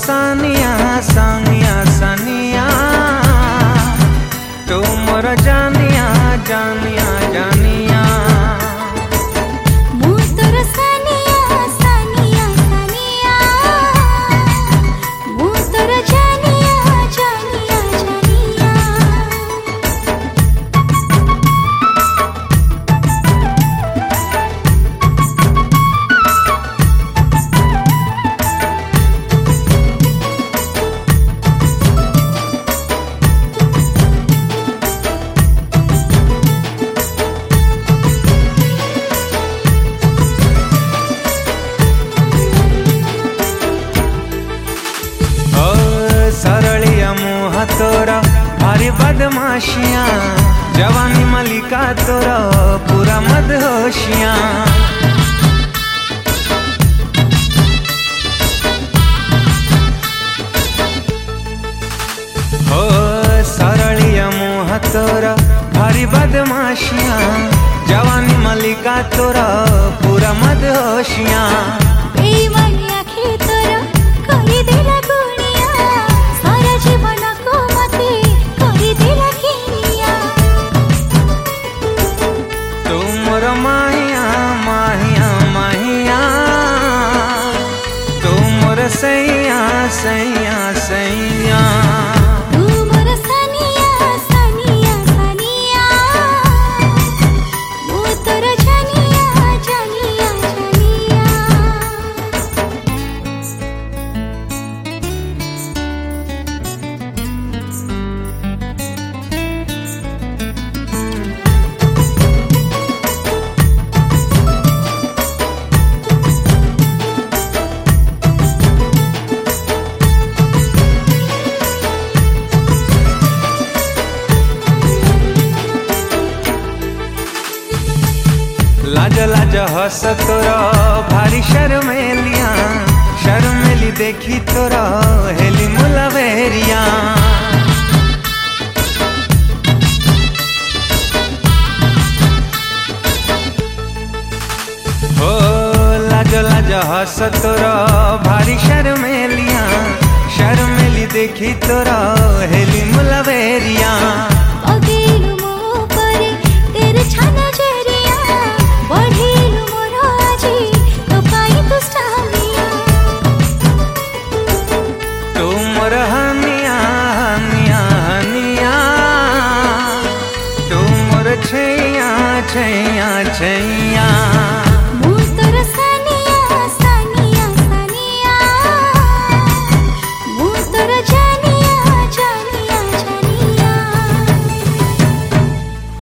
सानिया सानिया सानिया तू मोर जानिया जानिया जानिया मु तोर सानिया सानिया सानिया मु तोर जानिया जानिया जानिया सरलिया मुँह तोरा भारी बदमाशियाँ जवानी मलिका तोरा पूरा मदहोशियाँ हो सरलिया मुँह तोरा भारी बदमाशियाँ जवानी मलिका तोरा पूरा मदहोशियाँ माहिया माहिया माहिया तू मोर सैया सैया सैया तू मोर सानिया सानिया सानिया मु तोर जानिया जानिया जानिया लाज लाज हस तोरा भारी शर्मेलिया शर्मेली देखी तोरा हेली मुलावेरिया हो लाज लाज हस तोरा भारी शर्मेलिया शर्मेली देखी तोरा हेली मुलावेरिया छैया छैया छैया